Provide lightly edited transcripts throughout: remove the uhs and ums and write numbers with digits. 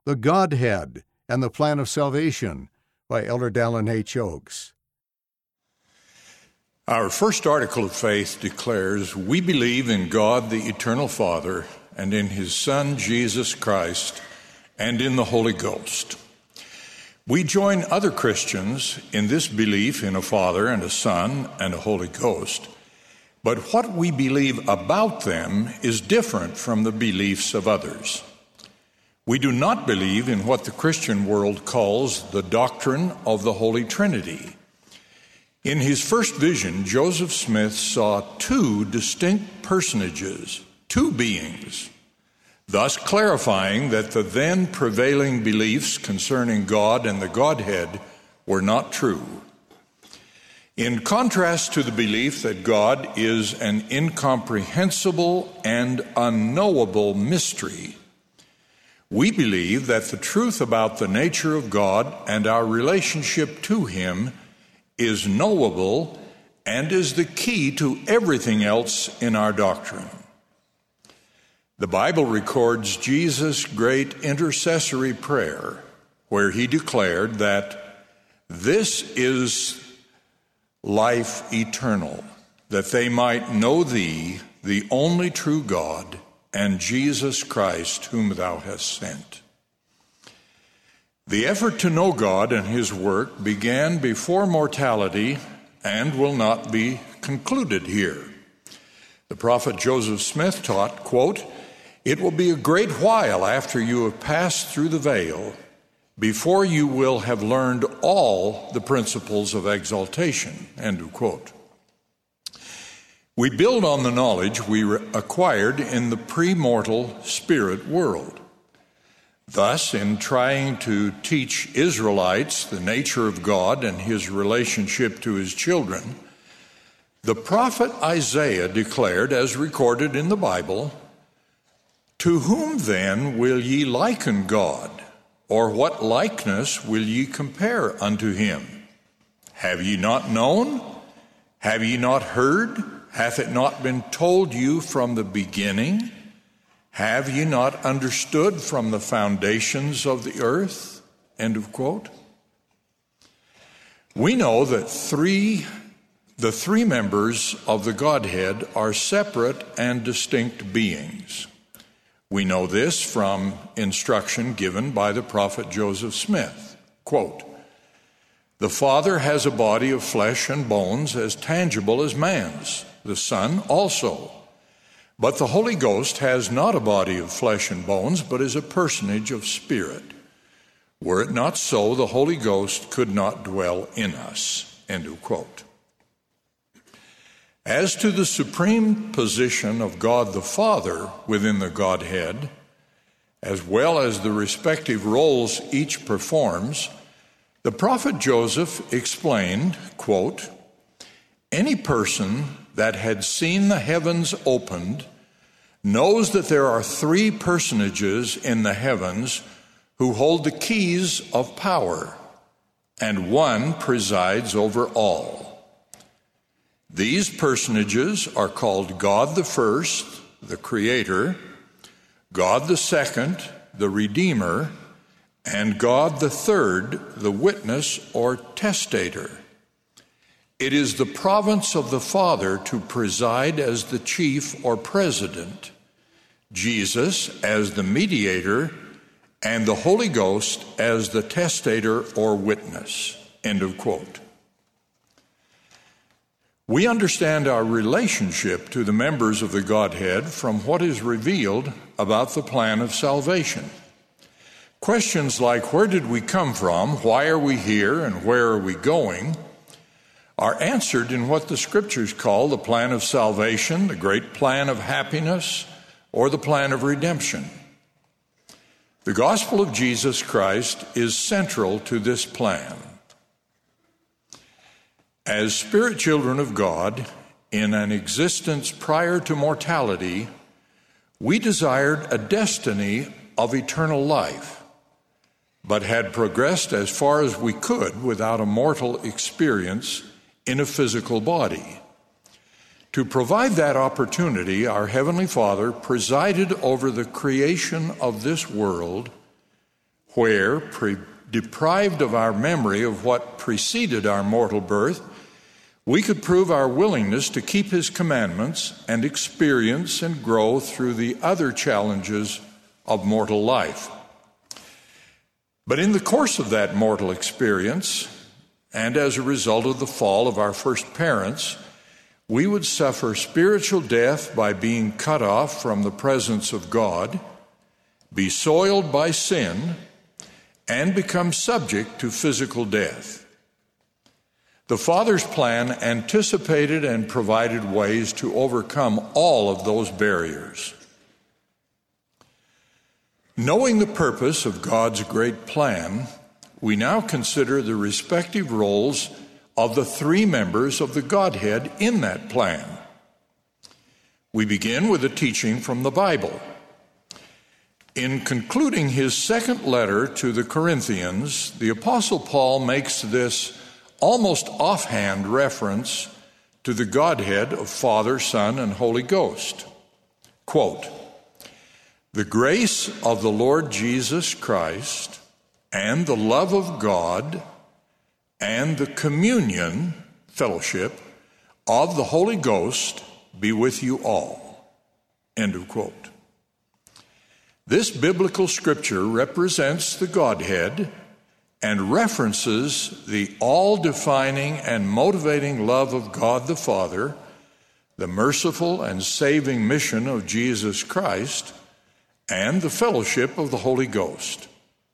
The Godhead and the Plan of Salvation by Elder Dallin H. Oaks. Our first article of faith declares, "We believe in God the Eternal Father, and in His Son, Jesus Christ, and in the Holy Ghost." We join other Christians in this belief in a Father and a Son and a Holy Ghost, but what we believe about them is different from the beliefs of others. We do not believe in what the Christian world calls the doctrine of the Holy Trinity. In his first vision, Joseph Smith saw two distinct personages, two beings, thus clarifying that the then prevailing beliefs concerning God and the Godhead were not true. In contrast to the belief that God is an incomprehensible and unknowable mystery, we believe that the truth about the nature of God and our relationship to Him is knowable and is the key to everything else in our doctrine. The Bible records Jesus' great intercessory prayer, where He declared that this is life eternal, that they might know Thee, the only true God, and Jesus Christ, whom Thou hast sent. The effort to know God and His work began before mortality and will not be concluded here. The prophet Joseph Smith taught, quote, "It will be a great while after you have passed through the veil before you will have learned all the principles of exaltation," end of quote. We build on the knowledge we acquired in the premortal spirit world. Thus, in trying to teach Israelites the nature of God and His relationship to His children, the prophet Isaiah declared, as recorded in the Bible, "To whom then will ye liken God? Or what likeness will ye compare unto Him? Have ye not known? Have ye not heard? Hath it not been told you from the beginning? Have ye not understood from the foundations of the earth?" End of quote. We know that the three members of the Godhead are separate and distinct beings. We know this from instruction given by the prophet Joseph Smith. Quote, "The Father has a body of flesh and bones as tangible as man's, the Son also. But the Holy Ghost has not a body of flesh and bones, but is a personage of spirit. Were it not so, the Holy Ghost could not dwell in us." End of quote. As to the supreme position of God the Father within the Godhead, as well as the respective roles each performs, the prophet Joseph explained, quote, "Any person that had seen the heavens opened knows that there are three personages in the heavens who hold the keys of power, and one presides over all. These personages are called God the first, the Creator, God the second, the Redeemer, and God the third, the Witness or Testator. It is the province of the Father to preside as the chief or president, Jesus as the mediator, and the Holy Ghost as the testator or witness." End of quote. We understand our relationship to the members of the Godhead from what is revealed about the plan of salvation. Questions like, where did we come from, why are we here, and where are we going, are answered in what the Scriptures call the plan of salvation, the great plan of happiness, or the plan of redemption. The gospel of Jesus Christ is central to this plan. As spirit children of God, in an existence prior to mortality, we desired a destiny of eternal life, but had progressed as far as we could without a mortal experience in a physical body. To provide that opportunity, our Heavenly Father presided over the creation of this world where, deprived of our memory of what preceded our mortal birth, we could prove our willingness to keep His commandments and experience and grow through the other challenges of mortal life. But in the course of that mortal experience, and as a result of the fall of our first parents, we would suffer spiritual death by being cut off from the presence of God, be soiled by sin, and become subject to physical death. The Father's plan anticipated and provided ways to overcome all of those barriers. Knowing the purpose of God's great plan, we now consider the respective roles of the three members of the Godhead in that plan. We begin with a teaching from the Bible. In concluding his second letter to the Corinthians, the Apostle Paul makes this almost offhand reference to the Godhead of Father, Son, and Holy Ghost. Quote, "The grace of the Lord Jesus Christ and the love of God and the communion, fellowship, of the Holy Ghost be with you all." End of quote. This biblical scripture represents the Godhead and references the all-defining and motivating love of God the Father, the merciful and saving mission of Jesus Christ, and the fellowship of the Holy Ghost.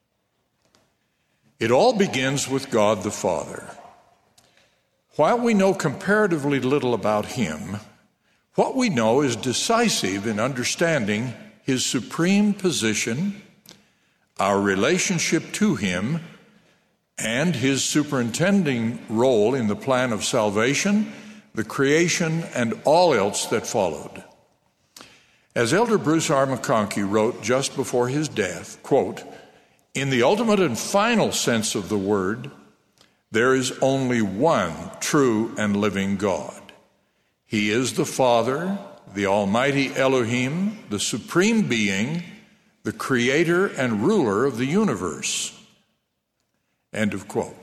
It all begins with God the Father. While we know comparatively little about Him, what we know is decisive in understanding His supreme position, our relationship to Him, and His superintending role in the plan of salvation, the creation, and all else that followed. As Elder Bruce R. McConkie wrote just before his death, quote, "In the ultimate and final sense of the word, there is only one true and living God. He is the Father, the Almighty Elohim, the Supreme Being, the Creator and ruler of the universe." End of quote.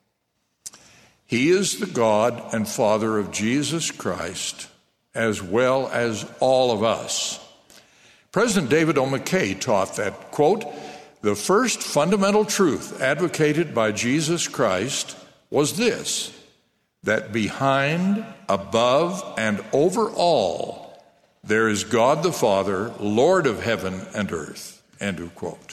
He is the God and Father of Jesus Christ, as well as all of us. President David O. McKay taught that, quote, "The first fundamental truth advocated by Jesus Christ was this, that behind, above, and over all, there is God the Father, Lord of heaven and earth." End of quote.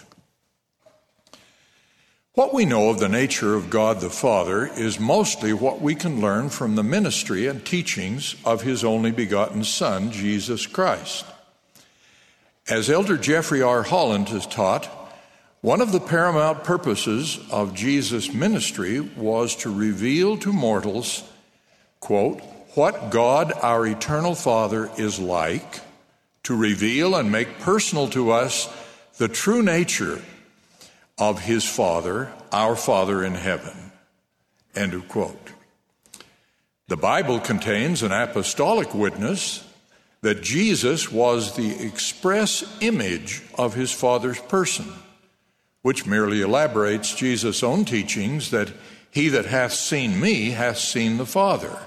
What we know of the nature of God the Father is mostly what we can learn from the ministry and teachings of His only begotten Son, Jesus Christ. As Elder Jeffrey R. Holland has taught, one of the paramount purposes of Jesus' ministry was to reveal to mortals, quote, "what God, our eternal Father, is like, to reveal and make personal to us the true nature of His Father, our Father in heaven." End of quote. The Bible contains an apostolic witness that Jesus was the express image of His Father's person, which merely elaborates Jesus' own teachings that he that hath seen me hath seen the Father.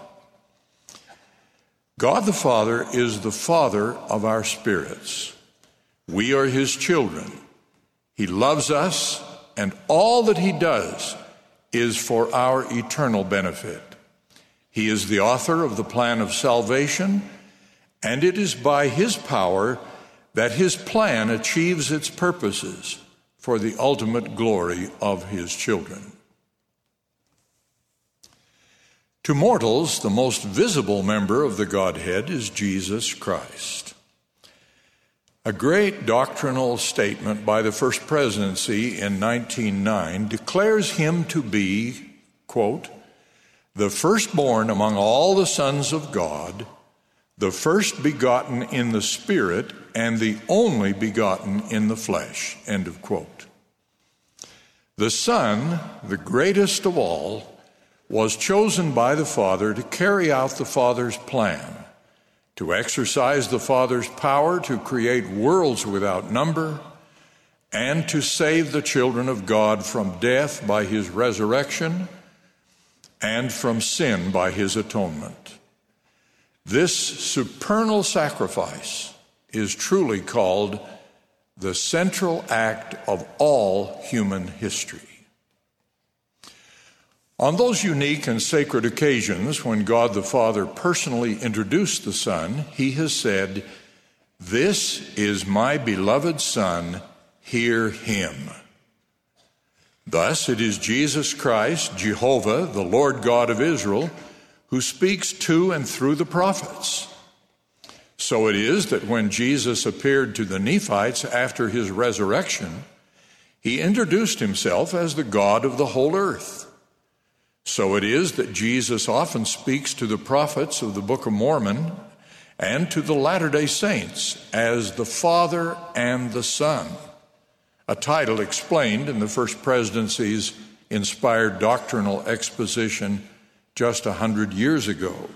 God the Father is the Father of our spirits. We are His children. He loves us, and all that He does is for our eternal benefit. He is the author of the plan of salvation, and it is by His power that His plan achieves its purposes for the ultimate glory of His children. To mortals, the most visible member of the Godhead is Jesus Christ. A great doctrinal statement by the First Presidency in 1909 declares Him to be, quote, "the firstborn among all the sons of God, the first begotten in the Spirit, and the only begotten in the flesh." End of quote. The Son, the greatest of all, was chosen by the Father to carry out the Father's plan, to exercise the Father's power to create worlds without number, and to save the children of God from death by his resurrection and from sin by his atonement. This supernal sacrifice is truly called the central act of all human history. On those unique and sacred occasions when God the Father personally introduced the Son, he has said, "This is my beloved Son, hear him." Thus, it is Jesus Christ, Jehovah, the Lord God of Israel, who speaks to and through the prophets. So it is that when Jesus appeared to the Nephites after his resurrection, he introduced himself as the God of the whole earth. So it is that Jesus often speaks to the prophets of the Book of Mormon and to the Latter-day Saints as the Father and the Son, a title explained in the First Presidency's inspired doctrinal exposition just 100 years ago.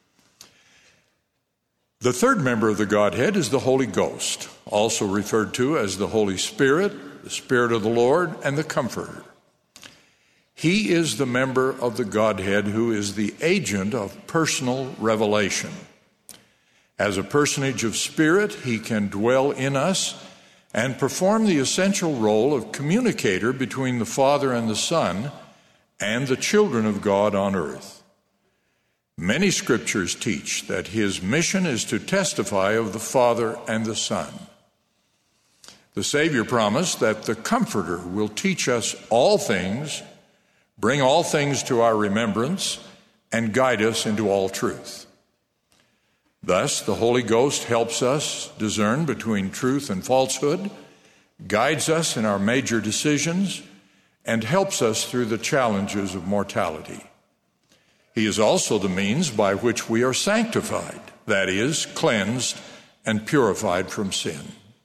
The third member of the Godhead is the Holy Ghost, also referred to as the Holy Spirit, the Spirit of the Lord, and the Comforter. He is the member of the Godhead who is the agent of personal revelation. As a personage of spirit, he can dwell in us and perform the essential role of communicator between the Father and the Son and the children of God on earth. Many scriptures teach that his mission is to testify of the Father and the Son. The Savior promised that the Comforter will teach us all things, bring all things to our remembrance, and guide us into all truth. Thus, the Holy Ghost helps us discern between truth and falsehood, guides us in our major decisions, and helps us through the challenges of mortality. He is also the means by which we are sanctified, that is, cleansed and purified from sin.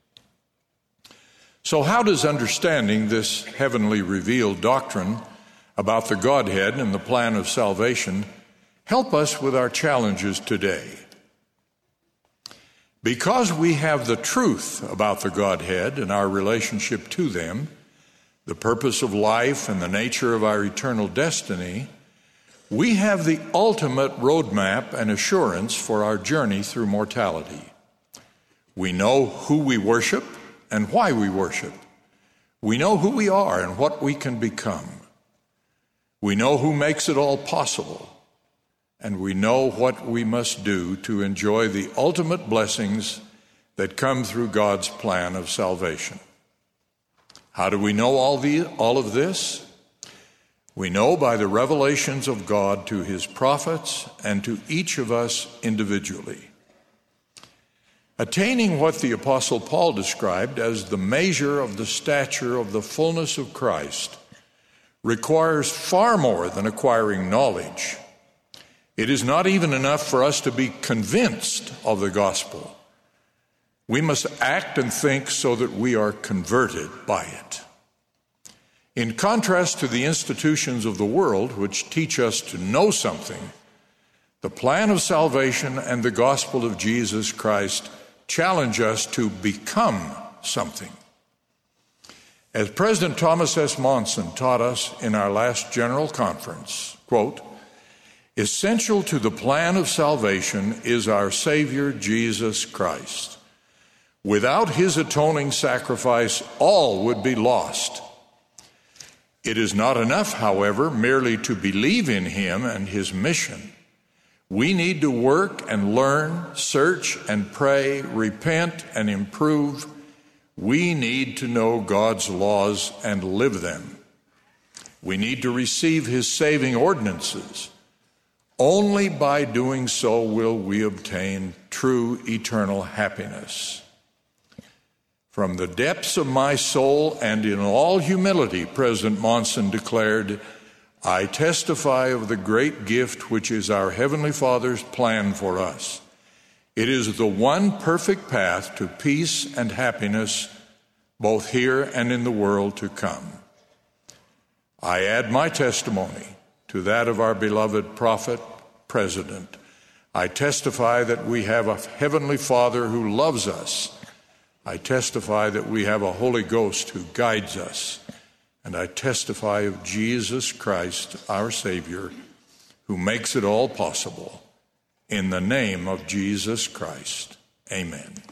So how does understanding this heavenly revealed doctrine about the Godhead and the plan of salvation help us with our challenges today? Because we have the truth about the Godhead and our relationship to them, the purpose of life and the nature of our eternal destiny, we have the ultimate roadmap and assurance for our journey through mortality. We know who we worship and why we worship. We know who we are and what we can become. We know who makes it all possible, and we know what we must do to enjoy the ultimate blessings that come through God's plan of salvation. How do we know all of this? We know by the revelations of God to his prophets and to each of us individually. Attaining what the Apostle Paul described as the measure of the stature of the fullness of Christ requires far more than acquiring knowledge. It is not even enough for us to be convinced of the gospel. We must act and think so that we are converted by it. In contrast to the institutions of the world, which teach us to know something, the plan of salvation and the gospel of Jesus Christ challenge us to become something. As President Thomas S. Monson taught us in our last General Conference, quote, "Essential to the plan of salvation is our Savior, Jesus Christ. Without his atoning sacrifice, all would be lost. It is not enough, however, merely to believe in him and his mission. We need to work and learn, search and pray, repent and improve. We need to know God's laws and live them. We need to receive his saving ordinances. Only by doing so will we obtain true eternal happiness. From the depths of my soul and in all humility," President Monson declared, "I testify of the great gift which is our Heavenly Father's plan for us. It is the one perfect path to peace and happiness, both here and in the world to come. I add my testimony to that of our beloved prophet, President. I testify that we have a Heavenly Father who loves us, I testify that we have a Holy Ghost who guides us, and I testify of Jesus Christ, our Savior, who makes it all possible. In the name of Jesus Christ, amen.